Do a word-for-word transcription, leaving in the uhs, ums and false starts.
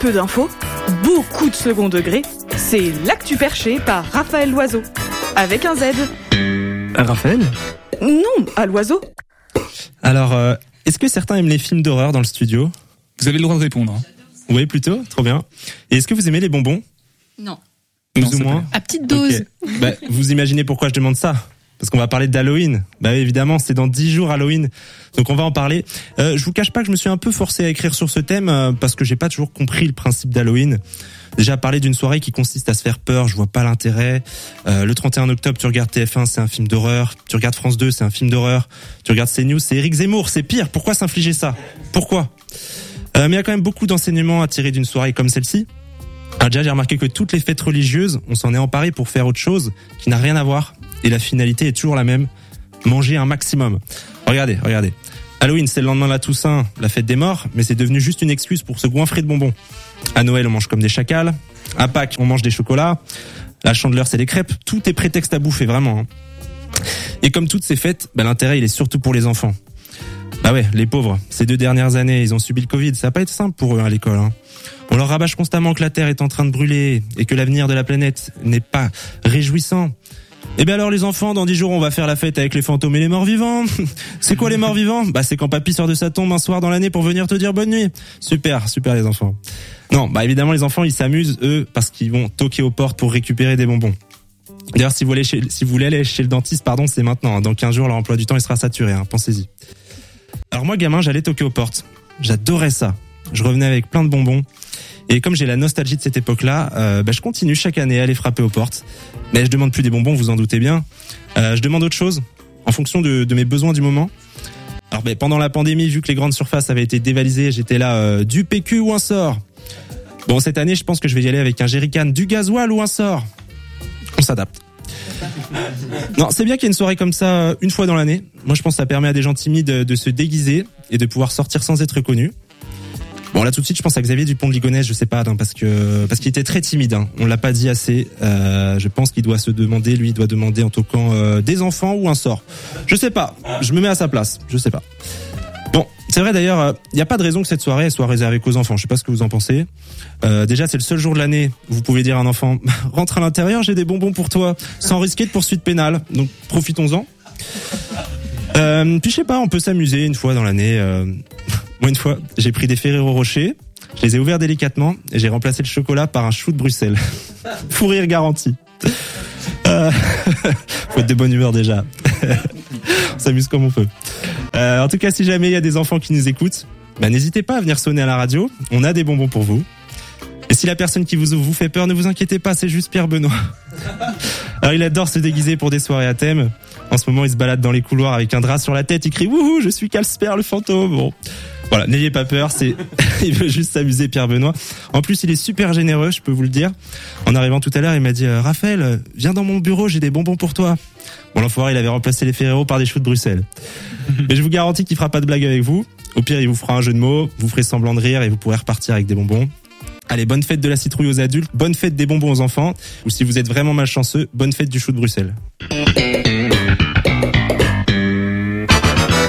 peu d'infos, beaucoup de second degré. C'est L'Actu Perché par Raphaël Loiseau. Avec un Z. Raphaël ? Non, à l'oiseau. Alors, euh, est-ce que certains aiment les films d'horreur dans le studio ? Vous avez le droit de répondre. Hein. Oui, plutôt, trop bien. Et est-ce que vous aimez les bonbons ? Non. Plus Non, ou c'est moins. À petite dose. Okay. Bah, vous imaginez pourquoi je demande ça ? Parce qu'on va parler d'Halloween. Bah oui, évidemment, c'est dans dix jours Halloween. Donc on va en parler. Euh, je vous cache pas que je me suis un peu forcé à écrire sur ce thème euh, parce que j'ai pas toujours compris le principe d'Halloween. Déjà, parler d'une soirée qui consiste à se faire peur, je vois pas l'intérêt. Euh, le trente et un octobre, tu regardes T F un, c'est un film d'horreur. Tu regardes France deux, c'est un film d'horreur. Tu regardes CNews, c'est Éric Zemmour, c'est pire. Pourquoi s'infliger ça ? Pourquoi ? euh, Mais il y a quand même beaucoup d'enseignements à tirer d'une soirée comme celle-ci. Alors déjà, j'ai remarqué que toutes les fêtes religieuses, on s'en est emparé pour faire autre chose qui n'a rien à voir. Et la finalité est toujours la même. Manger un maximum. Regardez, regardez. Halloween, c'est le lendemain de la Toussaint, la fête des morts, mais c'est devenu juste une excuse pour se goinfrer de bonbons. À Noël, on mange comme des chacals. À Pâques, on mange des chocolats. La Chandeleur, c'est les crêpes. Tout est prétexte à bouffer, vraiment. Hein. Et comme toutes ces fêtes, bah, l'intérêt, il est surtout pour les enfants. Bah ouais, les pauvres. Ces deux dernières années, ils ont subi le Covid. Ça va pas été simple pour eux à l'école. Hein. On leur rabâche constamment que la Terre est en train de brûler et que l'avenir de la planète n'est pas réjouissant. Eh bien alors les enfants, dans dix jours on va faire la fête avec les fantômes et les morts vivants. C'est quoi les morts vivants ? Bah c'est quand papy sort de sa tombe un soir dans l'année pour venir te dire bonne nuit. Super, super les enfants. Non, bah évidemment les enfants ils s'amusent eux parce qu'ils vont toquer aux portes pour récupérer des bonbons. D'ailleurs si vous voulez chez, si vous voulez aller chez le dentiste, pardon, c'est maintenant. Dans quinze jours leur emploi du temps il sera saturé, hein, pensez-y. Alors moi gamin j'allais toquer aux portes. J'adorais ça. Je revenais avec plein de bonbons. Et comme j'ai la nostalgie de cette époque-là, euh, bah, je continue chaque année à aller frapper aux portes. Mais je demande plus des bonbons, vous en doutez bien. Euh, je demande autre chose, en fonction de, de mes besoins du moment. Alors bah, pendant la pandémie, vu que les grandes surfaces avaient été dévalisées, j'étais là, euh, du P Q ou un sort. Bon, cette année, je pense que je vais y aller avec un jerrycan, du gasoil ou un sort. On s'adapte. Non, c'est bien qu'il y ait une soirée comme ça une fois dans l'année. Moi, je pense que ça permet à des gens timides de, de se déguiser et de pouvoir sortir sans être connus. Bon là tout de suite je pense à Xavier Dupont de Ligonnès, je sais pas hein, parce que parce qu'il était très timide. Hein. On l'a pas dit assez. Euh, je pense qu'il doit se demander, lui il doit demander en toquant euh, des enfants ou un sort. Je sais pas. Je me mets à sa place. Je sais pas. Bon c'est vrai d'ailleurs, il euh, y a pas de raison que cette soirée soit réservée qu'aux enfants. Je sais pas ce que vous en pensez. Euh, déjà c'est le seul jour de l'année où vous pouvez dire à un enfant rentre à l'intérieur, j'ai des bonbons pour toi, sans risquer de poursuite pénale. Donc profitons-en. Euh, puis je sais pas, on peut s'amuser une fois dans l'année. Euh... Moi, une fois, j'ai pris des Ferrero Rocher, je les ai ouverts délicatement et j'ai remplacé le chocolat par un chou de Bruxelles. Fou rire garanti. Euh... Faut être de bonne humeur déjà. On s'amuse comme on peut. Euh, en tout cas, si jamais il y a des enfants qui nous écoutent, bah, n'hésitez pas à venir sonner à la radio. On a des bonbons pour vous. Et si la personne qui vous vous fait peur, ne vous inquiétez pas, c'est juste Pierre Benoît. Alors, il adore se déguiser pour des soirées à thème. En ce moment, il se balade dans les couloirs avec un drap sur la tête. Il crie « Wouhou, je suis Casper le fantôme !» Bon, voilà, n'ayez pas peur, c'est il veut juste s'amuser, Pierre Benoît. En plus, il est super généreux, je peux vous le dire. En arrivant tout à l'heure, il m'a dit « Raphaël, viens dans mon bureau, j'ai des bonbons pour toi. » Bon, l'enfoiré, il avait remplacé les Ferrero par des choux de Bruxelles. Mais je vous garantis qu'il fera pas de blague avec vous. Au pire, il vous fera un jeu de mots, vous ferez semblant de rire et vous pourrez repartir avec des bonbons. Allez, bonne fête de la citrouille aux adultes, bonne fête des bonbons aux enfants. Ou si vous êtes vraiment malchanceux, bonne fête du chou de Bruxelles.